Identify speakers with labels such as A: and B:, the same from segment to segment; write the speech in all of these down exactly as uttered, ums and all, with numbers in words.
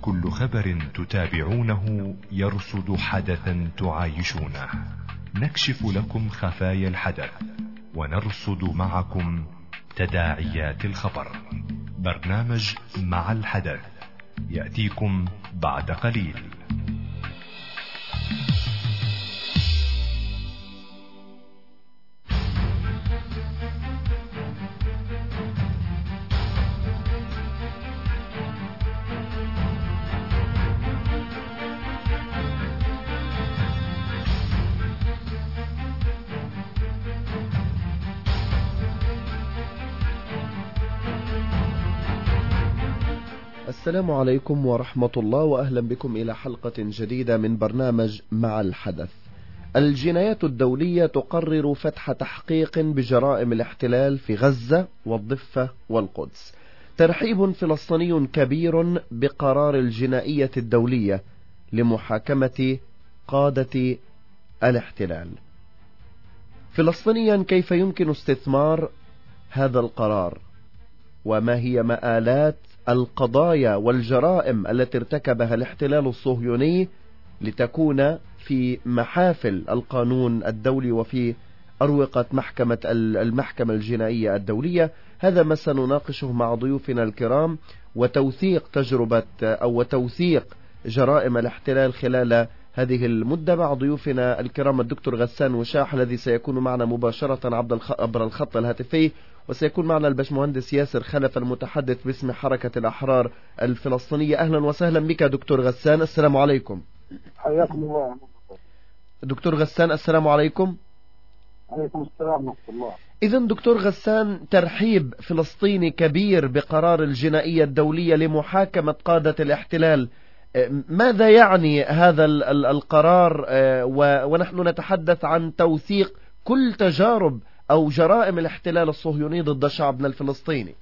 A: كل خبر تتابعونه يرصد حدثا تعايشونه. نكشف لكم خفايا الحدث ونرصد معكم تداعيات الخبر. برنامج مع الحدث يأتيكم بعد قليل.
B: السلام عليكم ورحمة الله، وأهلا بكم إلى حلقة جديدة من برنامج مع الحدث. الجنايات الدولية تقرر فتح تحقيق بجرائم الاحتلال في غزة والضفة والقدس. ترحيب فلسطيني كبير بقرار الجنائية الدولية لمحاكمة قادة الاحتلال. فلسطينيا، كيف يمكن استثمار هذا القرار؟ وما هي مآلات القضايا والجرائم التي ارتكبها الاحتلال الصهيوني لتكون في محافل القانون الدولي وفي أروقة محكمة المحكمة الجنائية الدولية؟ هذا ما سنناقشه مع ضيوفنا الكرام، وتوثيق تجربة أو توثيق جرائم الاحتلال خلال هذه المدة مع ضيوفنا الكرام الدكتور غسان وشاح الذي سيكون معنا مباشرة عبر الخط الهاتفي، وسيكون معنا الباشمهندس ياسر خلف المتحدث باسم حركة الأحرار الفلسطينية. أهلا وسهلا بك دكتور غسان، السلام عليكم.
C: حياكم الله
B: دكتور غسان. السلام عليكم.
C: عليكم السلام ورحمة الله.
B: إذن دكتور غسان، ترحيب فلسطيني كبير بقرار الجنائية الدولية لمحاكمة قادة الاحتلال. ماذا يعني هذا القرار ونحن نتحدث عن توثيق كل تجارب أو جرائم الاحتلال الصهيوني ضد شعبنا الفلسطيني؟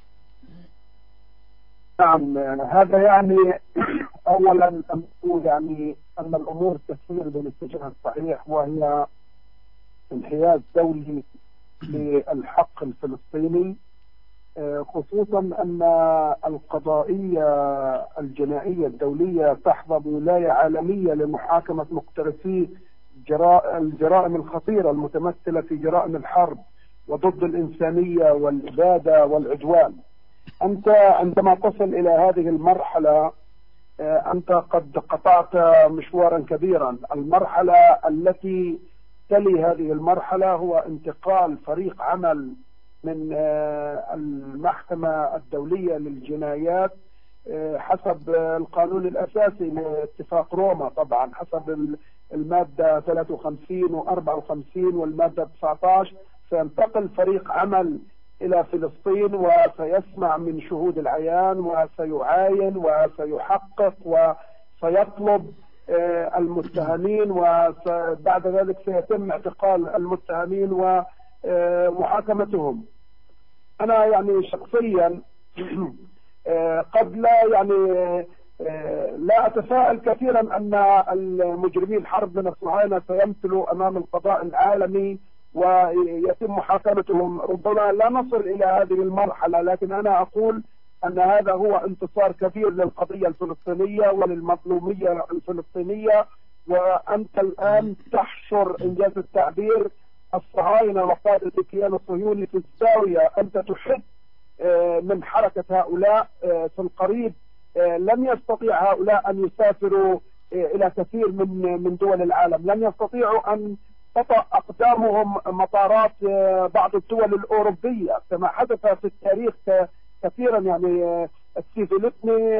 C: نعم، هذا يعني أولا أقول يعني أن الأمور تسير بالاتجاه الصحيح، وهي انحياز دولي للحق الفلسطيني، خصوصا أن القضائية الجنائية الدولية تحظى بولاية عالمية لمحاكمة مقترفي الجرائم الخطيرة المتمثلة في جرائم الحرب وضد الإنسانية والإبادة والعدوان. أنت عندما تصل إلى هذه المرحلة أنت قد قطعت مشوارا كبيرا. المرحلة التي تلي هذه المرحلة هو انتقال فريق عمل من المحكمة الدولية للجنايات حسب القانون الأساسي لاتفاق روما، طبعا حسب المادة ثلاثة وخمسين وأربعة وخمسين والمادة تسعة عشر. سينتقل فريق عمل إلى فلسطين وسيسمع من شهود العيان وسيعاين وسيحقق وسيطلب المتهمين، وبعد ذلك سيتم اعتقال المتهمين ومحاكمتهم. أنا يعني شخصيا قد لا يعني لا أتفائل كثيرا أن المجرمين الحرب من الصهاينة سيمثلوا أمام القضاء العالمي ويتم محاكمتهم. ربما لا نصل إلى هذه المرحلة، لكن أنا أقول أن هذا هو انتصار كبير للقضية الفلسطينية وللمظلومية الفلسطينية. وأنت الآن تحشر إنجاز التعبير الصهاينة وقادة الكيان الصهيوني في الزاوية. أنت تحد من حركة هؤلاء في القريب. لن يستطيع هؤلاء أن يسافروا إلى كثير من من دول العالم، لن يستطيعوا أن تطأ أقدامهم مطارات بعض الدول الأوروبية كما حدث في التاريخ كثيرا. يعني السيفيلتني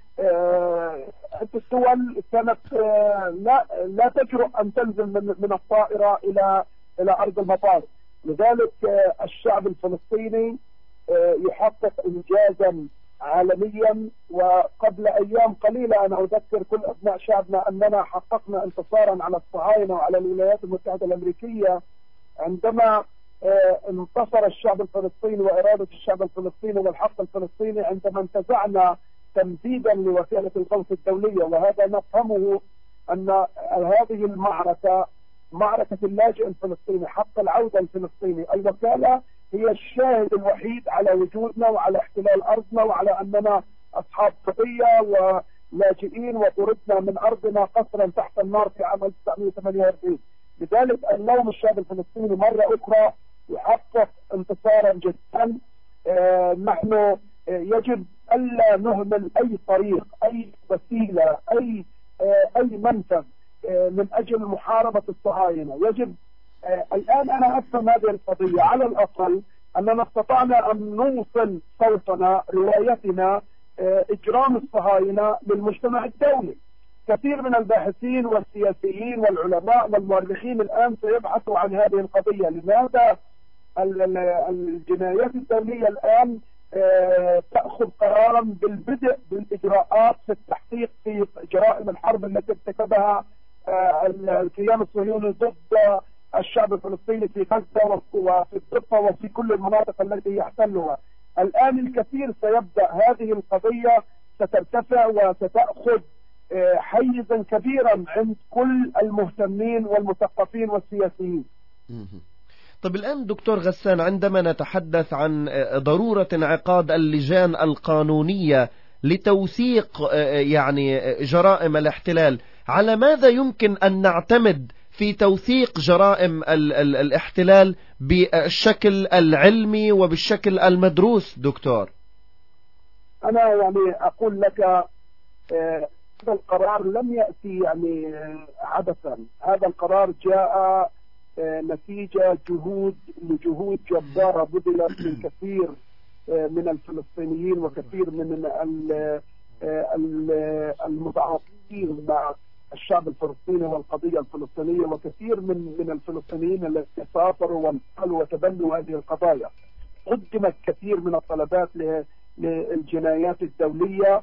C: الدول كانت لا لا تجرؤ أن تنزل من من الطائرة إلى إلى أرض المطار. لذلك الشعب الفلسطيني يحقق إنجازا عالميا. وقبل أيام قليلة أنا أذكر كل أبناء شعبنا أننا حققنا انتصارا على الصهاينة وعلى الولايات المتحدة الأمريكية عندما انتصر الشعب الفلسطيني وإرادة الشعب الفلسطيني والحق الفلسطيني عندما انتزعنا تمديدا لوكالة الغوث الدولية. وهذا نفهمه أن هذه المعركة معركة اللاجئ الفلسطيني، حق العودة الفلسطيني. الوكالة هي الشاهد الوحيد على وجودنا وعلى احتلال أرضنا وعلى أننا أصحاب قضية لاجئين وطردنا من أرضنا قسرا تحت النار في عام ألف وتسعمئة وثمانية وأربعين. لذلك اليوم الشعب الفلسطيني مرة أخرى يحقق انتصارا جدا. آه نحن آه يجب ألا نهمل أي طريق، أي وسيلة، أي آه أي منفذ آه من أجل محاربة الصهاينة. يجب آه الآن أنا أفهم هذه القضية، على الأقل أننا استطعنا أن نوصل صوتنا، روايتنا، آه إجرام الصهاينة للمجتمع الدولي. كثير من الباحثين والسياسيين والعلماء والمؤرخين الآن سيبحثوا عن هذه القضية. لماذا الجنايات الدولية الآن تأخذ قرارا بالبدء بالإجراءات في التحقيق في جرائم الحرب التي ارتكبها الكيان الصهيوني ضد الشعب الفلسطيني في غزة وفي الضفة وفي كل المناطق التي يحتلها. الآن الكثير سيبدأ هذه القضية سترتفع وستأخذ حيزا كبيرا عند كل المهتمين والمثقفين والسياسيين.
B: طب الآن دكتور غسان، عندما نتحدث عن ضرورة انعقاد اللجان القانونية لتوثيق يعني جرائم الاحتلال، على ماذا يمكن أن نعتمد في توثيق جرائم ال ال الاحتلال بالشكل العلمي وبالشكل المدروس دكتور؟
C: أنا يعني أقول لك هذا القرار لم يأتي يعني عبثا. هذا القرار جاء نتيجة جهود لجهود جبارة بذلت من كثير من الفلسطينيين وكثير من المتعاطفين مع الشعب الفلسطيني والقضية الفلسطينية، وكثير من من الفلسطينيين الذين سافروا وانتقلوا وتبنوا هذه القضايا. قدمت كثير من الطلبات للجنايات الدولية.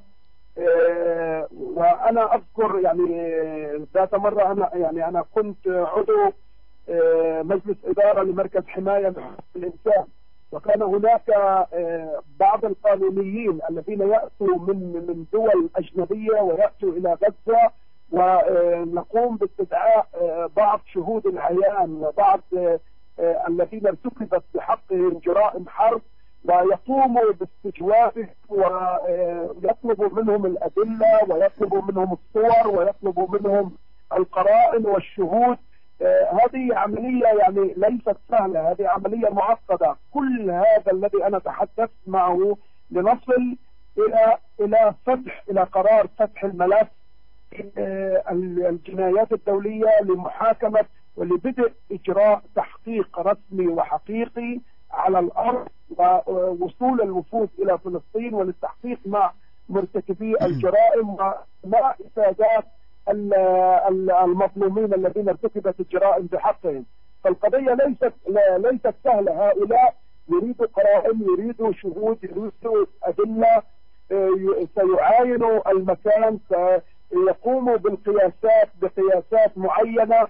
C: وأنا أذكر يعني ذات مرة أنا يعني أنا كنت عضو مجلس إدارة لمركز حماية لحقوق الإنسان، وكان هناك بعض القانونيين الذين يأتوا من من دول أجنبية ويأتوا إلى غزة، ونقوم باستدعاء بعض شهود العيان وبعض الذين ارتكبت بحقهم جرائم حرب، ويقوموا باستجوابهم ويطلبوا منهم الأدلة ويطلبوا منهم الصور ويطلبوا منهم القرائن والشهود. هذه عملية يعني ليست سهلة، هذه عملية معقدة. كل هذا الذي أنا تحدثت معه لنصل إلى إلى فتح إلى قرار فتح الملف الجنايات الدولية لمحاكمة ولبدء إجراء تحقيق رسمي وحقيقي على الأرض، ووصول الوفود إلى فلسطين وللتحقيق مع مرتكبي الجرائم ومع إفادات المظلومين الذين ارتكبت الجرائم بحقهم. فالقضية ليست ليست سهلة. هؤلاء يريدوا قرائن، يريدوا شهود، يريدوا أدلة، سيعاينوا المكان، سيقوموا بالقياسات بقياسات معينة،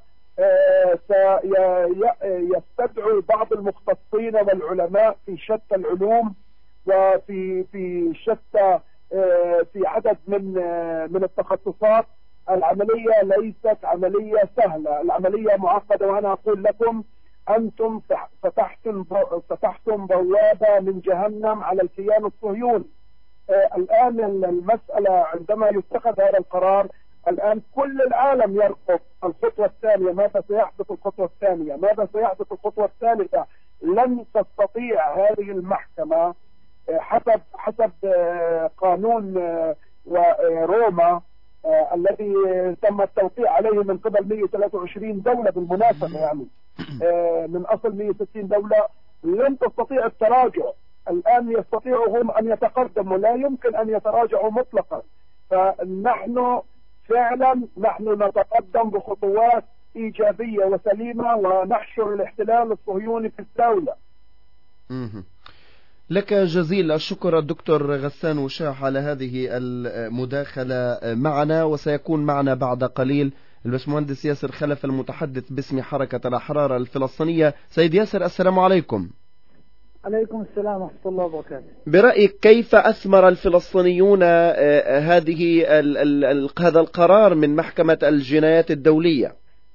C: سيستدعوا بعض المختصين والعلماء في شتى العلوم وفي في شتى في عدد من من التخصصات. العملية ليست عملية سهلة، العملية معقدة. وأنا أقول لكم أنتم فتحتم فتحتم بوابة من جهنم على الكيان الصهيوني. آه الآن المسألة عندما يتخذ هذا القرار، الآن كل العالم يرقب الخطوة الثانية. ماذا سيحدث الخطوة الثانية؟ ماذا سيحدث الخطوة الثالثة؟ لن تستطيع هذه المحكمة آه حسب حسب آه قانون آه وروما آه الذي تم التوقيع عليه من قبل مئة وثلاثة وعشرين دولة بالمناسبة، يعني آه من أصل مئة وستين دولة. لن تستطيع التراجع. الآن يستطيعوا هم أن يتقدموا، لا يمكن أن يتراجعوا مطلقا. فنحن فعلا نحن نتقدم بخطوات إيجابية وسليمة ونحشر الاحتلال الصهيوني في الدولة.
B: لك جزيل الشكر الدكتور غسان وشاح على هذه المداخلة معنا، وسيكون معنا بعد قليل الباشمهندس ياسر خلف المتحدث باسم حركة الأحرار الفلسطينية. سيد ياسر، السلام عليكم.
D: عليكم السلام ورحمة الله وبركاته.
B: برأيك كيف أثمر الفلسطينيون هذه ال ال ال هذا القرار من محكمة الجنايات الدولية؟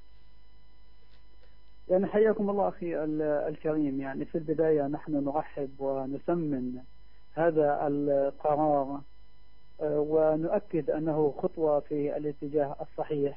D: يعني حياكم الله أخي الكريم. يعني في البداية نحن نرحب ونثمن هذا القرار، و ونؤكد أنه خطوة في الاتجاه الصحيح،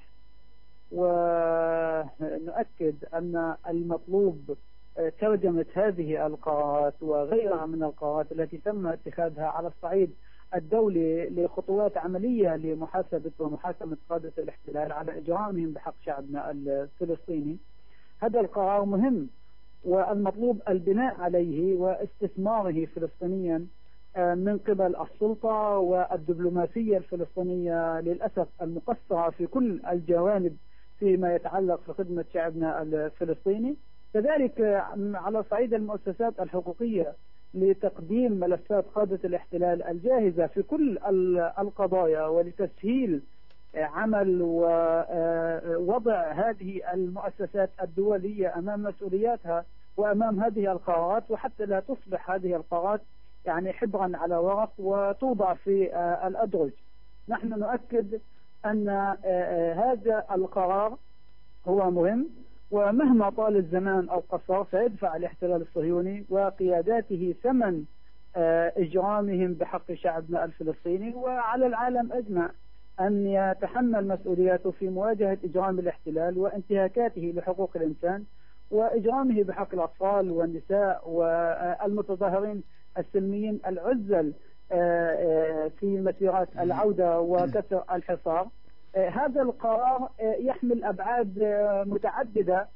D: ونؤكد أن المطلوب ترجمة هذه القرارات وغيرها من القرارات التي تم اتخاذها على الصعيد الدولي لخطوات عملية لمحاسبة ومحاكمة قادة الاحتلال على إجرامهم بحق شعبنا الفلسطيني. هذا القرار مهم، والمطلوب البناء عليه واستثماره فلسطينيا من قبل السلطة والدبلوماسية الفلسطينية للأسف المقصرة في كل الجوانب فيما يتعلق بخدمة شعبنا الفلسطيني. كذلك على صعيد المؤسسات الحقوقية لتقديم ملفات قادة الاحتلال الجاهزة في كل القضايا ولتسهيل عمل ووضع هذه المؤسسات الدولية أمام مسؤولياتها وأمام هذه القرارات، وحتى لا تصبح هذه القرارات يعني حبرا على ورق وتوضع في الأدرج. نحن نؤكد أن هذا القرار هو مهم، ومهما طال الزمان أو قصر سيدفع الاحتلال الصهيوني وقياداته ثمن إجرامهم بحق شعبنا الفلسطيني، وعلى العالم أجمع أن يتحمل مسؤولياته في مواجهة إجرام الاحتلال وانتهاكاته لحقوق الإنسان وإجرامه بحق الأطفال والنساء والمتظاهرين السلميين العزل في مسيرات العودة وكسر الحصار. هذا القرار يحمل أبعاد متعددة،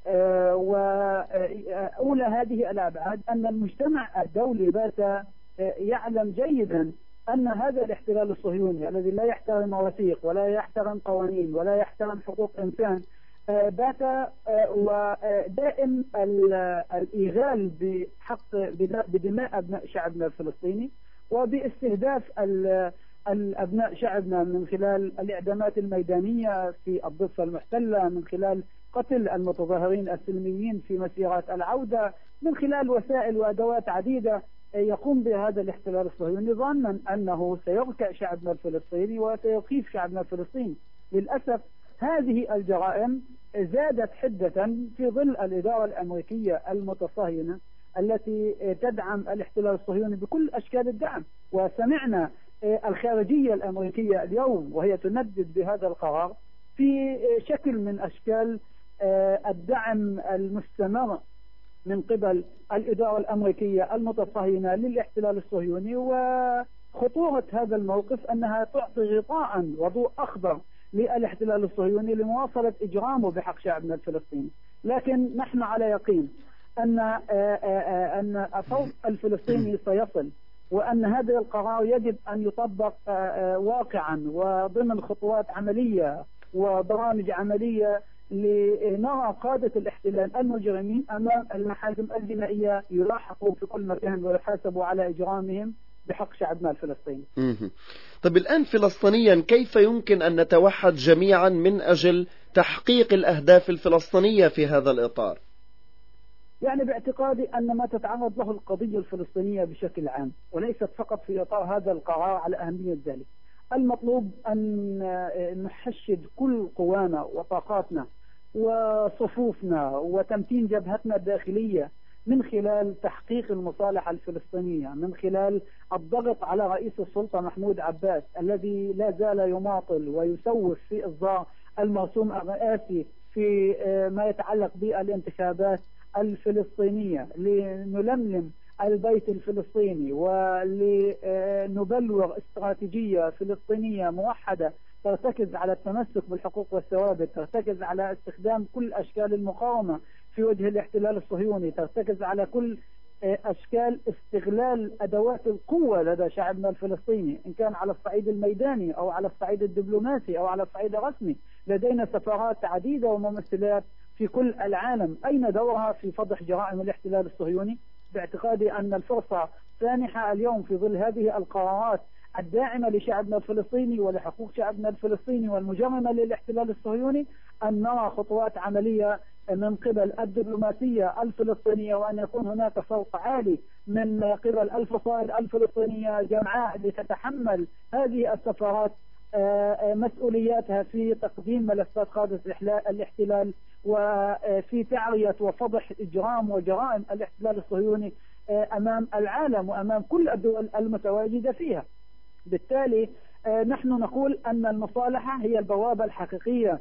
D: وأولى هذه الأبعاد أن المجتمع الدولي بات يعلم جيدا أن هذا الاحتلال الصهيوني الذي لا يحترم مواثيق ولا يحترم قوانين ولا يحترم حقوق إنسان بات ودائم الإيغال بحق بدماء أبناء شعبنا الفلسطيني وباستهداف الأبناء شعبنا من خلال الإعدامات الميدانية في الضفة المحتلة، من خلال قتل المتظاهرين السلميين في مسيرات العودة، من خلال وسائل وأدوات عديدة يقوم بهذا الاحتلال الصهيوني ظنا أنه سيركع شعبنا الفلسطيني وسيخيف شعبنا الفلسطيني. للأسف هذه الجرائم زادت حدة في ظل الإدارة الأمريكية المتصهينة التي تدعم الاحتلال الصهيوني بكل أشكال الدعم، وسمعنا الخارجية الأمريكية اليوم وهي تندد بهذا القرار في شكل من أشكال الدعم المستمر من قبل الإدارة الأمريكية المتصهينة للاحتلال الصهيوني. وخطورة هذا الموقف أنها تعطي غطاء وضوء أخضر للاحتلال الصهيوني لمواصلة إجرامه بحق شعبنا الفلسطيني. لكن نحن على يقين أن أن الصوت الفلسطيني سيصل، وأن هذا القرار يجب أن يطبق واقعا وضمن خطوات عملية وبرامج عملية لنرى قادة الاحتلال المجرمين أمام المحاكم الجنائية يلاحقوا في كل مكان ويحاسبوا على إجرامهم بحق شعبنا الفلسطيني.
B: طيب الآن فلسطينيا كيف يمكن أن نتوحد جميعا من أجل تحقيق الأهداف الفلسطينية في هذا الإطار؟
D: يعني باعتقادي أن ما تتعرض له القضية الفلسطينية بشكل عام وليست فقط في إطار هذا القرار على أهمية ذلك، المطلوب أن نحشد كل قوانا وطاقاتنا وصفوفنا وتمتين جبهتنا الداخلية من خلال تحقيق المصالحة الفلسطينية، من خلال الضغط على رئيس السلطة محمود عباس الذي لا زال يماطل ويسوف في إصدار المرسوم الرئاسي في ما يتعلق بالانتخابات الفلسطينية لنلملم البيت الفلسطيني ولنبلور استراتيجية فلسطينية موحدة ترتكز على التمسك بالحقوق والثوابت، ترتكز على استخدام كل أشكال المقاومة في وجه الاحتلال الصهيوني، ترتكز على كل أشكال استغلال أدوات القوة لدى شعبنا الفلسطيني إن كان على الصعيد الميداني أو على الصعيد الدبلوماسي أو على الصعيد الرسمي. لدينا سفارات عديدة وممثلات في كل العالم، أين دورها في فضح جرائم الاحتلال الصهيوني؟ باعتقادي أن الفرصة سانحة اليوم في ظل هذه القرارات الداعمة لشعبنا الفلسطيني ولحقوق شعبنا الفلسطيني والمجرمة للاحتلال الصهيوني أن نرى خطوات عملية من قبل الدبلوماسية الفلسطينية، وأن يكون هناك صوت عالي من قبل الفصائل الفلسطينية جمعاء لتتحمل هذه السفارات مسؤولياتها في تقديم ملفات قادة الاحتلال وفي تعرية وفضح إجرام وجرائم الاحتلال الصهيوني أمام العالم وأمام كل الدول المتواجدة فيها. بالتالي نحن نقول أن المصالحة هي البوابة الحقيقية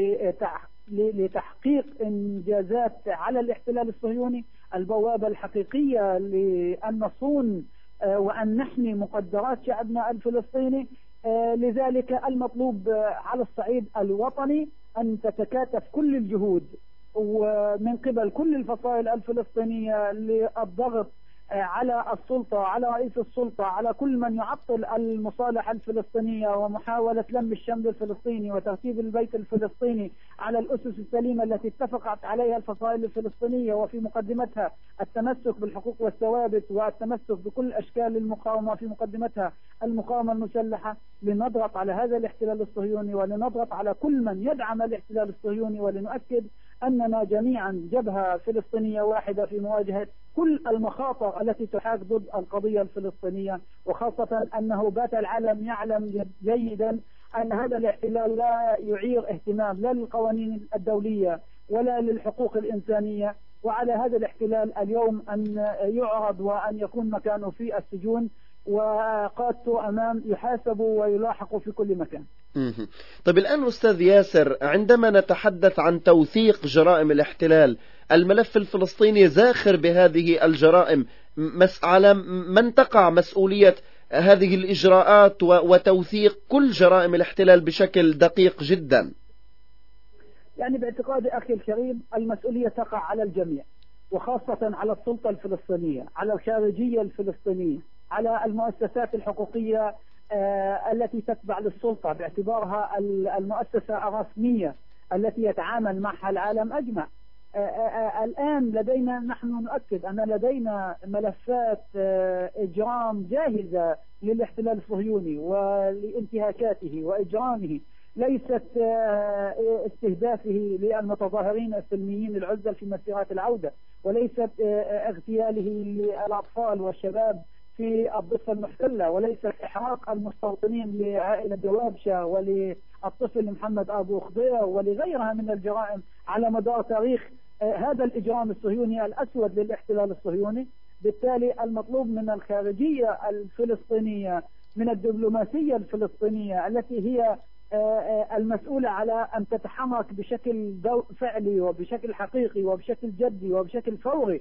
D: لتحقيق إنجازات على الاحتلال الصهيوني، البوابة الحقيقية لأن نصون وأن نحمي مقدرات شعبنا الفلسطيني. لذلك المطلوب على الصعيد الوطني أن تتكاتف كل الجهود ومن قبل كل الفصائل الفلسطينية للضغط على السلطة، على رئيس السلطة، على كل من يعطل المصالحة الفلسطينية ومحاولة لم الشمل الفلسطيني وترتيب البيت الفلسطيني على الأسس السليمة التي اتفقت عليها الفصائل الفلسطينية، وفي مقدمتها التمسك بالحقوق والثوابت والتمسك بكل أشكال المقاومة، في مقدمتها المقاومة المسلحة، لنضغط على هذا الاحتلال الصهيوني ولنضغط على كل من يدعم الاحتلال الصهيوني، ولنؤكد أننا جميعا جبهة فلسطينية واحدة في مواجهة كل المخاطر التي تحاك ضد القضية الفلسطينية، وخاصة أنه بات العالم يعلم جيدا أن هذا الاحتلال لا يعير اهتمام لا للقوانين الدولية ولا للحقوق الإنسانية. وعلى هذا الاحتلال اليوم أن يعرض وأن يكون مكانه في السجون وقادته أمام يحاسبوا ويلاحقوا في كل مكان.
B: طيب الآن أستاذ ياسر، عندما نتحدث عن توثيق جرائم الاحتلال، الملف الفلسطيني زاخر بهذه الجرائم، على من تقع مسؤولية هذه الإجراءات وتوثيق كل جرائم الاحتلال بشكل دقيق جدا؟
D: يعني باعتقادي أخي الكريم المسؤولية تقع على الجميع، وخاصة على السلطة الفلسطينية، على الخارجية الفلسطينية، على المؤسسات الحقوقية التي تتبع للسلطة باعتبارها المؤسسة الرسمية التي يتعامل معها العالم أجمع. الآن لدينا، نحن نؤكد أن لدينا ملفات إجرام جاهزة للاحتلال الصهيوني ولانتهاكاته وإجرامه، ليست استهدافه للمتظاهرين السلميين العزل في مسيرات العودة، وليست اغتياله للأطفال والشباب في الضفة المحتلة، وليست إحراق المستوطنين لعائلة دوابشة وللطفل محمد أبو خضير ولغيرها من الجرائم على مدار تاريخ هذا الإجرام الصهيوني الأسود للاحتلال الصهيوني. بالتالي المطلوب من الخارجية الفلسطينية، من الدبلوماسية الفلسطينية التي هي المسؤولة على أن تتحرك بشكل فعلي وبشكل حقيقي وبشكل جدي وبشكل فوري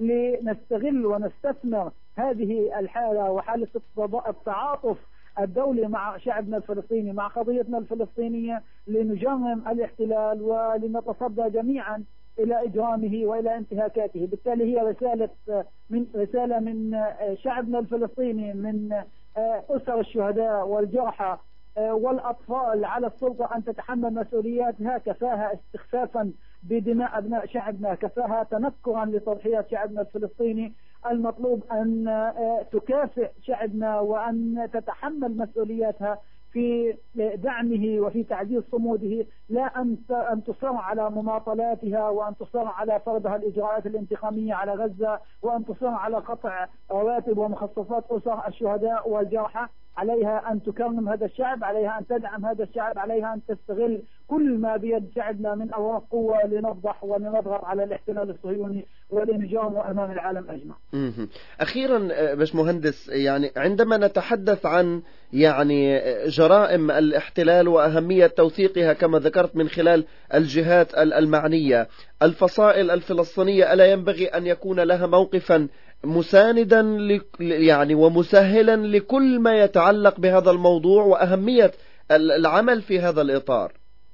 D: لنستغل ونستثمر هذه الحالة وحالة التعاطف الدولي مع شعبنا الفلسطيني، مع قضيتنا الفلسطينية، لنجرم الاحتلال ولنتصدى جميعا إلى إجرامه وإلى انتهاكاته. بالتالي هي رسالة من رسالة من شعبنا الفلسطيني، من أسر الشهداء والجرحى والأطفال، على السلطة أن تتحمل مسؤولياتها، كفاها استخفافا بدماء أبناء شعبنا، كفاها تنكرا لتضحيات شعبنا الفلسطيني. المطلوب أن تكافئ شعبنا وأن تتحمل مسؤولياتها في دعمه وفي تعزيز صموده، لا أن تصر على مماطلاتها وأن تصر على فرضها الإجراءات الانتقامية على غزة وأن تصر على قطع رواتب ومخصصات أسر الشهداء والجرحى. عليها أن تكرم هذا الشعب، عليها أن تدعم هذا الشعب، عليها أن تستغل كل ما بيد شعبنا من أوراق قوة لنفضح ولنضغط على الاحتلال الصهيوني ولنجرمه أمام العالم أجمع.
B: أخيرا باش مهندس، يعني عندما نتحدث عن يعني جرائم الاحتلال وأهمية توثيقها كما ذكرت من خلال الجهات المعنية، الفصائل الفلسطينية ألا ينبغي أن يكون لها موقفا مساندا يعني ومسهلا لكل ما يتعلق بهذا الموضوع وأهمية العمل في هذا الإطار؟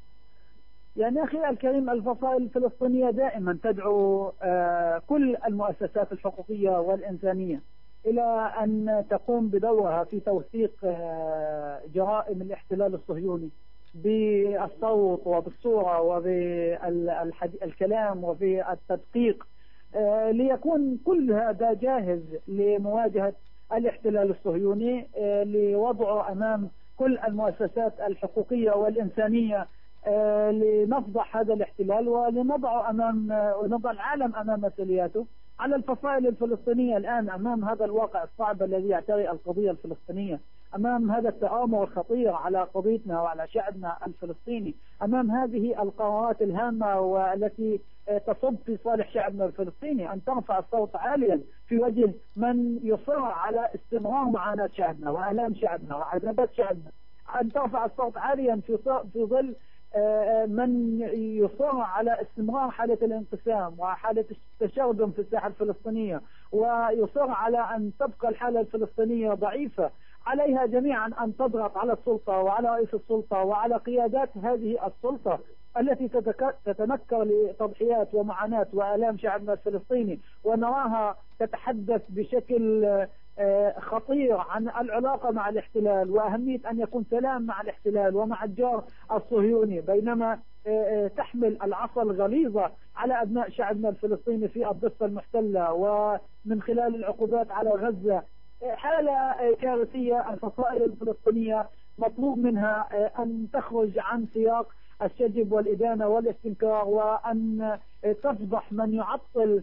D: يعني أخي الكريم، الفصائل الفلسطينية دائما تدعو كل المؤسسات الحقوقية والإنسانية إلى أن تقوم بدورها في توثيق جرائم الاحتلال الصهيوني بالصوت وبالصورة وبالكلام وبالتدقيق، ليكون كل هذا جاهز لمواجهة الاحتلال الصهيوني، لوضعه أمام كل المؤسسات الحقوقية والإنسانية، لنفضح هذا الاحتلال ولنضعه أمام ونضع العالم أمام مسؤولياته. على الفصائل الفلسطينية الآن أمام هذا الواقع الصعب الذي يعتري القضية الفلسطينية، أمام هذا التآمر الخطير على قضيتنا وعلى شعبنا الفلسطيني، أمام هذه القرارات الهامة والتي تصب في صالح شعبنا الفلسطيني، أن ترفع الصوت عاليا في وجه من يصر على استمرار معاناة شعبنا وآلام شعبنا وعذابات شعبنا. أن ترفع الصوت عاليا في في ظل من يصر على استمرار حالة الانقسام وحالة التشرذم في الساحة الفلسطينية، ويصر على أن تبقى الحالة الفلسطينية ضعيفة. عليها جميعا أن تضغط على السلطة وعلى رئيس السلطة وعلى قيادات هذه السلطة التي تتنكر لتضحيات ومعاناة وآلام شعبنا الفلسطيني، ونراها تتحدث بشكل خطير عن العلاقة مع الاحتلال وأهمية أن يكون سلام مع الاحتلال ومع الجار الصهيوني، بينما تحمل العصا الغليظة على أبناء شعبنا الفلسطيني في الضفة المحتلة ومن خلال العقوبات على غزة. حالة كارثية. الفصائل الفلسطينية مطلوب منها أن تخرج عن سياق الشجب والإدانة والاستنكار، وأن تفضح من يعطل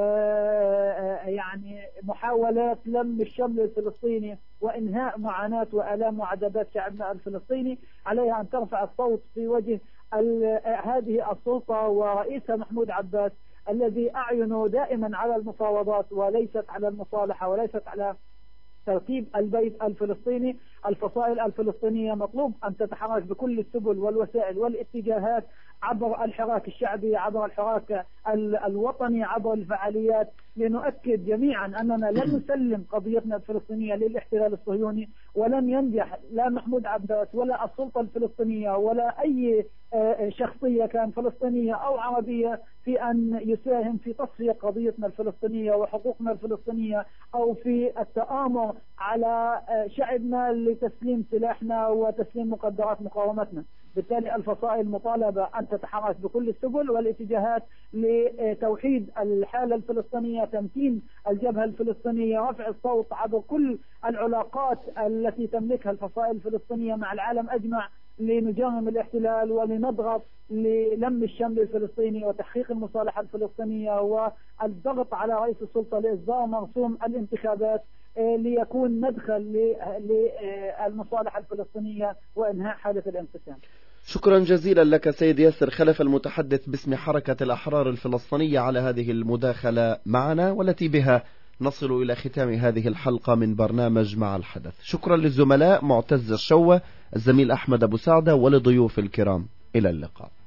D: يعني محاولات لم الشمل الفلسطيني وإنهاء معاناة وآلام وعذابات شعبنا الفلسطيني. عليها أن ترفع الصوت في وجه هذه السلطة ورئيسها محمود عباس الذي أعينه دائما على المفاوضات وليست على المصالحة وليست على ترتيب البيت الفلسطيني. الفصائل الفلسطينية مطلوب أن تتحرك بكل السبل والوسائل والاتجاهات عبر الحراك الشعبي، عبر الحراك الوطني، عبر الفعاليات، لنؤكد جميعا أننا لن نسلم قضيتنا الفلسطينية للاحتلال الصهيوني، ولن ينجح لا محمود عباس ولا السلطة الفلسطينية ولا أي شخصية كان فلسطينية أو عربية في أن يساهم في تصفية قضيتنا الفلسطينية وحقوقنا الفلسطينية أو في التآمر على شعبنا لتسليم سلاحنا وتسليم مقدرات مقاومتنا. بالتالي الفصائل مطالبة أن تتحرك بكل السبل والاتجاهات لتوحيد الحالة الفلسطينية، تمكين الجبهة الفلسطينية، رفع الصوت عبر كل العلاقات التي تملكها الفصائل الفلسطينية مع العالم أجمع لنجرم الاحتلال ولنضغط للم الشمل الفلسطيني وتحقيق المصالحة الفلسطينية والضغط على رئيس السلطة لإصدار مرسوم الانتخابات ليكون مدخل للمصالحة الفلسطينية وإنهاء حالة الانقسام.
B: شكرا جزيلا لك سيد ياسر خلف المتحدث باسم حركة الأحرار الفلسطينية على هذه المداخلة معنا، والتي بها نصل إلى ختام هذه الحلقة من برنامج مع الحدث. شكرا للزملاء معتز الشوة، الزميل أحمد أبو سعدة، ولضيوف الكرام. إلى اللقاء.